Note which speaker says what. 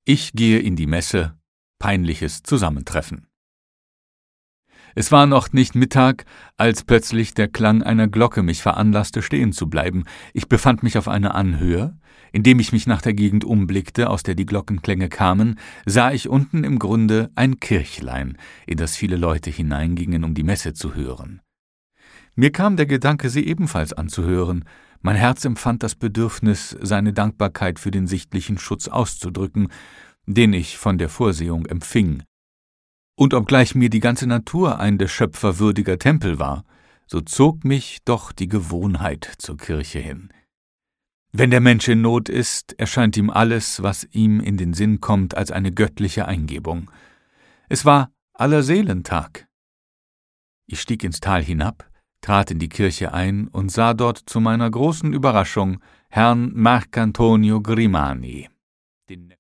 Speaker 1: Ich gehe in die Messe. Peinliches Zusammentreffen. Es war noch nicht Mittag, als plötzlich der Klang einer Glocke mich veranlasste, stehen zu bleiben. Ich befand mich auf einer Anhöhe. Indem ich mich nach der Gegend umblickte, aus der die Glockenklänge kamen, sah ich unten im Grunde ein Kirchlein, in das viele Leute hineingingen, um die Messe zu hören. Mir kam der Gedanke, sie ebenfalls anzuhören. Mein Herz empfand das Bedürfnis, seine Dankbarkeit für den sichtlichen Schutz auszudrücken, den ich von der Vorsehung empfing. Und obgleich mir die ganze Natur ein des Schöpfer würdiger Tempel war, so zog mich doch die Gewohnheit zur Kirche hin. Wenn der Mensch in Not ist, erscheint ihm alles, was ihm in den Sinn kommt, als eine göttliche Eingebung. Es war Allerseelentag. Ich stieg ins Tal hinab, trat in die Kirche ein und sah dort zu meiner großen Überraschung Herrn Marcantonio Grimani, den